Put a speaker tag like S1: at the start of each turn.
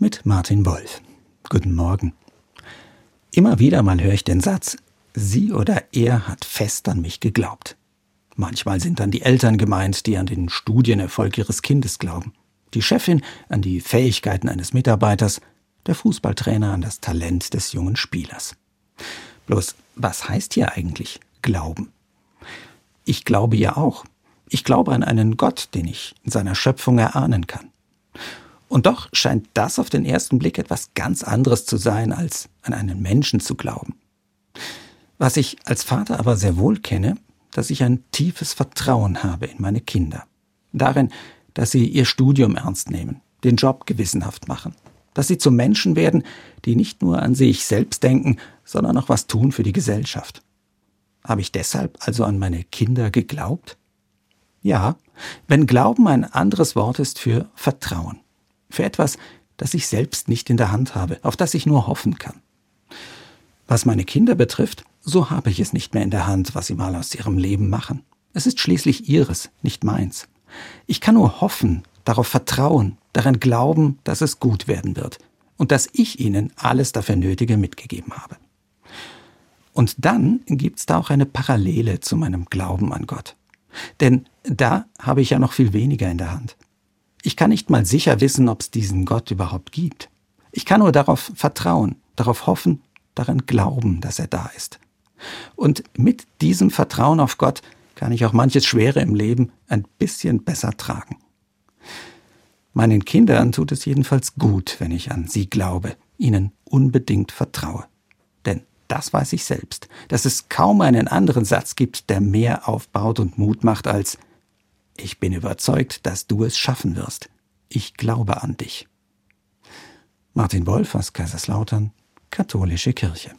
S1: mit Martin Wolf. Guten Morgen. Immer wieder mal höre ich den Satz, sie oder er hat fest an mich geglaubt. Manchmal sind dann die Eltern gemeint, die an den Studienerfolg ihres Kindes glauben. Die Chefin an die Fähigkeiten eines Mitarbeiters, der Fußballtrainer an das Talent des jungen Spielers. Bloß, was heißt hier eigentlich Glauben? Ich glaube ja auch. Ich glaube an einen Gott, den ich in seiner Schöpfung erahnen kann. Und doch scheint das auf den ersten Blick etwas ganz anderes zu sein, als an einen Menschen zu glauben. Was ich als Vater aber sehr wohl kenne, dass ich ein tiefes Vertrauen habe in meine Kinder. Darin, dass sie ihr Studium ernst nehmen, den Job gewissenhaft machen. Dass sie zu Menschen werden, die nicht nur an sich selbst denken, sondern auch was tun für die Gesellschaft. Habe ich deshalb also an meine Kinder geglaubt? Ja, wenn Glauben ein anderes Wort ist für Vertrauen. Für etwas, das ich selbst nicht in der Hand habe, auf das ich nur hoffen kann. Was meine Kinder betrifft, so habe ich es nicht mehr in der Hand, was sie mal aus ihrem Leben machen. Es ist schließlich ihres, nicht meins. Ich kann nur hoffen, darauf vertrauen, daran glauben, dass es gut werden wird und dass ich ihnen alles dafür Nötige mitgegeben habe. Und dann gibt's da auch eine Parallele zu meinem Glauben an Gott. Denn da habe ich ja noch viel weniger in der Hand. Ich kann nicht mal sicher wissen, ob es diesen Gott überhaupt gibt. Ich kann nur darauf vertrauen, darauf hoffen, daran glauben, dass er da ist. Und mit diesem Vertrauen auf Gott kann ich auch manches Schwere im Leben ein bisschen besser tragen. Meinen Kindern tut es jedenfalls gut, wenn ich an sie glaube, ihnen unbedingt vertraue. Denn das weiß ich selbst, dass es kaum einen anderen Satz gibt, der mehr aufbaut und Mut macht als »Ich bin überzeugt, dass du es schaffen wirst. Ich glaube an dich.« Martin Wolf aus Kaiserslautern, Katholische Kirche.